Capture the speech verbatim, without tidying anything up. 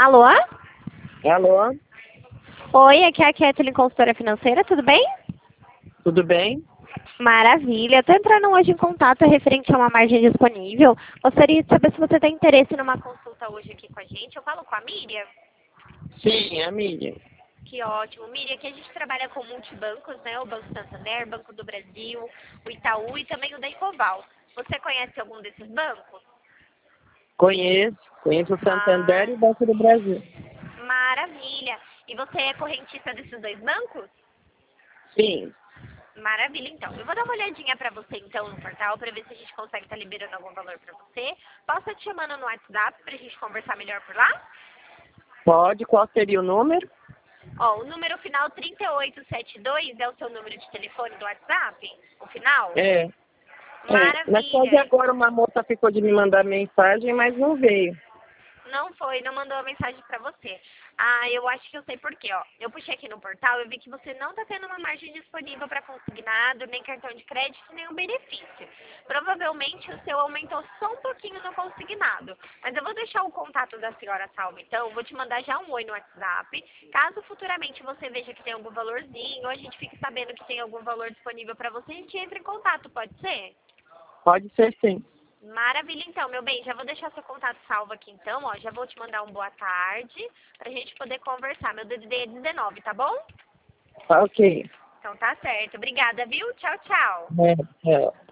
Alô? Alô, Oi, aqui é a Kathleen, consultora financeira, tudo bem? tudo bem? Maravilha. Estou entrando hoje em contato referente a uma margem disponível. Gostaria de saber se você tem interesse numa consulta hoje aqui com a gente. Eu falo com a Miriam? Sim, a Miriam. Que ótimo. Miriam, aqui a gente trabalha com multibancos, né? O Banco Santander, Banco do Brasil, o Itaú e também o da Ecoval. Você conhece algum desses bancos? Conheço, conheço o Santander Ah, e o Banco do Brasil. maravilha. E você é correntista desses dois bancos? Sim, Maravilha, então. Eu vou dar uma olhadinha pra você, então, no portal, pra ver se a gente consegue estar liberando algum valor pra você. Posso estar te chamando no WhatsApp pra gente conversar melhor por lá? pode. Qual seria o número? Ó, o número final trinta e oito setenta e dois é o seu número de telefone do WhatsApp? O final? É, é. Na verdade, Maravilha. agora uma moça ficou de me mandar mensagem, mas não veio. Não foi, não mandou a mensagem pra você. Ah, eu acho que eu sei por quê, ó. Eu puxei aqui no portal, eu vi que você não tá tendo uma margem disponível para consignado, nem cartão de crédito, nem um benefício. Provavelmente o seu aumentou só um pouquinho no consignado. Mas eu vou deixar o contato da senhora salvo, então. Vou te mandar já um oi no WhatsApp. Caso futuramente você veja que tem algum valorzinho, ou a gente fique sabendo que tem algum valor disponível para você, a gente entra em contato, pode ser? Pode ser sim. Maravilha, então, meu bem, já vou deixar seu contato salvo aqui, então, ó, já vou te mandar um boa tarde, pra gente poder conversar. Meu D D D é dezenove, tá bom? Tá ok. Então tá certo. Obrigada, viu? Tchau, tchau. É, é.